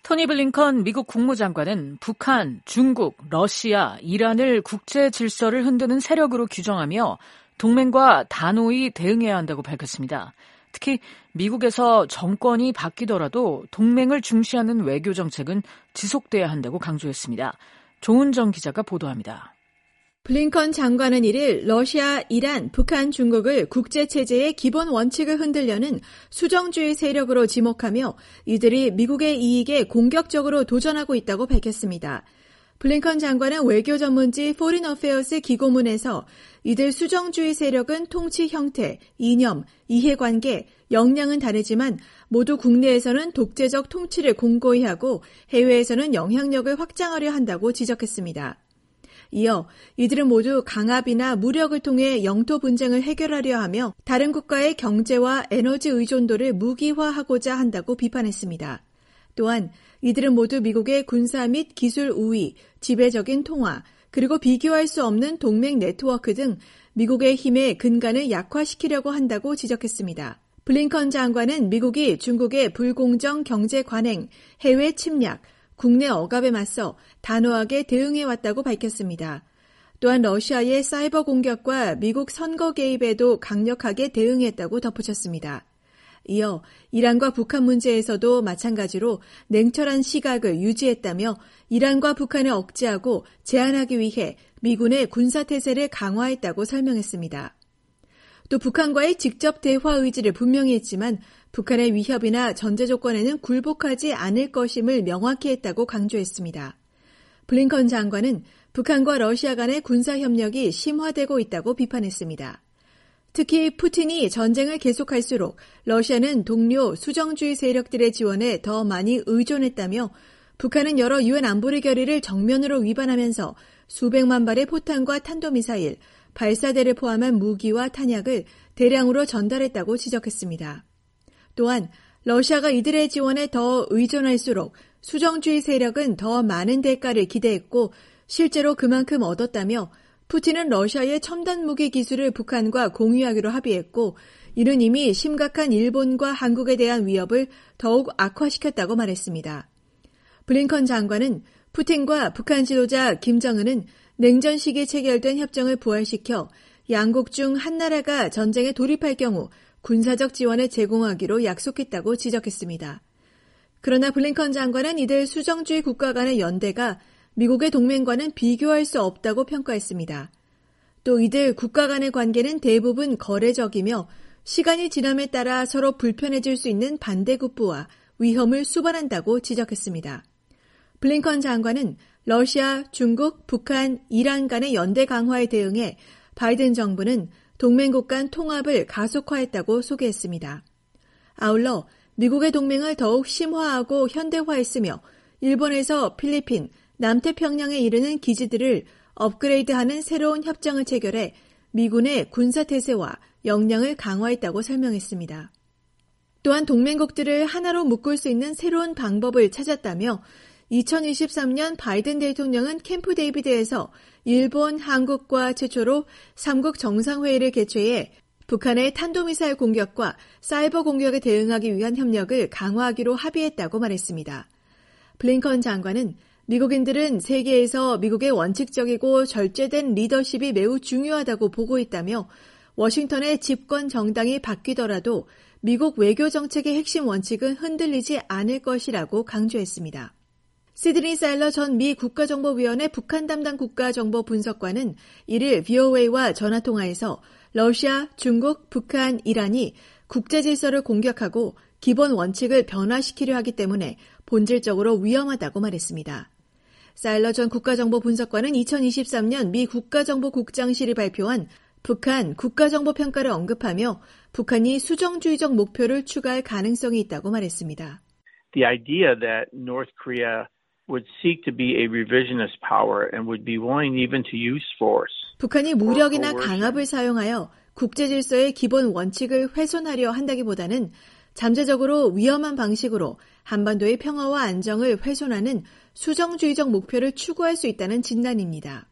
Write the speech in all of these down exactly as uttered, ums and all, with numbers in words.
토니 블링컨 미국 국무장관은 북한, 중국, 러시아, 이란을 국제 질서를 흔드는 세력으로 규정하며 동맹과 단호히 대응해야 한다고 밝혔습니다. 특히 미국에서 정권이 바뀌더라도 동맹을 중시하는 외교 정책은 지속돼야 한다고 강조했습니다. 조은정 기자가 보도합니다. 블링컨 장관은 이를 러시아, 이란, 북한, 중국을 국제체제의 기본 원칙을 흔들려는 수정주의 세력으로 지목하며 이들이 미국의 이익에 공격적으로 도전하고 있다고 밝혔습니다. 블링컨 장관은 외교 전문지 Foreign Affairs 기고문에서 이들 수정주의 세력은 통치 형태, 이념, 이해관계, 역량은 다르지만 모두 국내에서는 독재적 통치를 공고히 하고 해외에서는 영향력을 확장하려 한다고 지적했습니다. 이어 이들은 모두 강압이나 무력을 통해 영토 분쟁을 해결하려 하며 다른 국가의 경제와 에너지 의존도를 무기화하고자 한다고 비판했습니다. 또한 이들은 모두 미국의 군사 및 기술 우위, 지배적인 통화, 그리고 비교할 수 없는 동맹 네트워크 등 미국의 힘의 근간을 약화시키려고 한다고 지적했습니다. 블링컨 장관은 미국이 중국의 불공정 경제 관행, 해외 침략, 국내 억압에 맞서 단호하게 대응해왔다고 밝혔습니다. 또한 러시아의 사이버 공격과 미국 선거 개입에도 강력하게 대응했다고 덧붙였습니다. 이어 이란과 북한 문제에서도 마찬가지로 냉철한 시각을 유지했다며 이란과 북한을 억제하고 제한하기 위해 미군의 군사태세를 강화했다고 설명했습니다. 또 북한과의 직접 대화 의지를 분명히 했지만 북한의 위협이나 전제 조건에는 굴복하지 않을 것임을 명확히 했다고 강조했습니다. 블링컨 장관은 북한과 러시아 간의 군사협력이 심화되고 있다고 비판했습니다. 특히 푸틴이 전쟁을 계속할수록 러시아는 동료 수정주의 세력들의 지원에 더 많이 의존했다며 북한은 여러 유엔 안보리 결의를 정면으로 위반하면서 수백만 발의 포탄과 탄도미사일, 발사대를 포함한 무기와 탄약을 대량으로 전달했다고 지적했습니다. 또한 러시아가 이들의 지원에 더 의존할수록 수정주의 세력은 더 많은 대가를 기대했고 실제로 그만큼 얻었다며 푸틴은 러시아의 첨단 무기 기술을 북한과 공유하기로 합의했고 이는 이미 심각한 일본과 한국에 대한 위협을 더욱 악화시켰다고 말했습니다. 블링컨 장관은 푸틴과 북한 지도자 김정은은 냉전 시기에 체결된 협정을 부활시켜 양국 중 한 나라가 전쟁에 돌입할 경우 군사적 지원을 제공하기로 약속했다고 지적했습니다. 그러나 블링컨 장관은 이들 수정주의 국가 간의 연대가 미국의 동맹과는 비교할 수 없다고 평가했습니다. 또 이들 국가 간의 관계는 대부분 거래적이며 시간이 지남에 따라 서로 불편해질 수 있는 반대급부와 위험을 수반한다고 지적했습니다. 블링컨 장관은 러시아, 중국, 북한, 이란 간의 연대 강화에 대응해 바이든 정부는 동맹국 간 통합을 가속화했다고 소개했습니다. 아울러 미국의 동맹을 더욱 심화하고 현대화했으며 일본에서 필리핀, 남태평양에 이르는 기지들을 업그레이드하는 새로운 협정을 체결해 미군의 군사태세와 역량을 강화했다고 설명했습니다. 또한 동맹국들을 하나로 묶을 수 있는 새로운 방법을 찾았다며 이천이십삼 년 바이든 대통령은 캠프 데이비드에서 일본, 한국과 최초로 삼국 정상회의를 개최해 북한의 탄도미사일 공격과 사이버 공격에 대응하기 위한 협력을 강화하기로 합의했다고 말했습니다. 블링컨 장관은 미국인들은 세계에서 미국의 원칙적이고 절제된 리더십이 매우 중요하다고 보고 있다며 워싱턴의 집권 정당이 바뀌더라도 미국 외교 정책의 핵심 원칙은 흔들리지 않을 것이라고 강조했습니다. 시드니 사일러 전 미 국가정보위원회 북한 담당 국가정보 분석관은 이를 브이오에이와 전화통화에서 러시아, 중국, 북한, 이란이 국제질서를 공격하고 기본 원칙을 변화시키려 하기 때문에 본질적으로 위험하다고 말했습니다. 사일러 전 국가정보 분석관은 이천이십삼 년 미 국가정보국장실이 발표한 북한 국가정보평가를 언급하며 북한이 수정주의적 목표를 추가할 가능성이 있다고 말했습니다. The idea that North Korea would seek to be a revisionist power and would be willing even to use force. 북한이 무력이나 강압을 사용하여 국제질서의 기본 원칙을 훼손하려 한다기보다는 잠재적으로 위험한 방식으로 한반도의 평화와 안정을 훼손하는 수정주의적 목표를 추구할 수 있다는 진단입니다.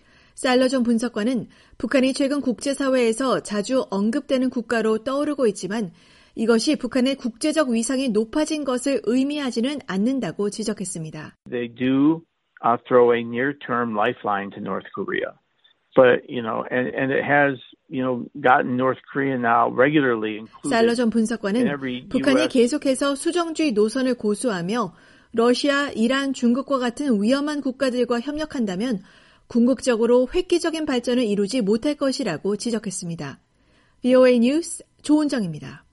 사일러 전 분석관은 북한이 최근 국제사회에서 자주 언급되는 국가로 떠오르고 있지만 이것이 북한의 국제적 위상이 높아진 것을 의미하지는 않는다고 지적했습니다. They do uh, throw a near-term lifeline to North Korea. But, you know, and, and it has, you know, gotten North Korea now regularly included. 살러 전 분석관은 북한이 계속해서 수정주의 노선을 고수하며 러시아, 이란, 중국과 같은 위험한 국가들과 협력한다면 궁극적으로 획기적인 발전을 이루지 못할 것이라고 지적했습니다. 브이오에이 뉴스 조은정입니다.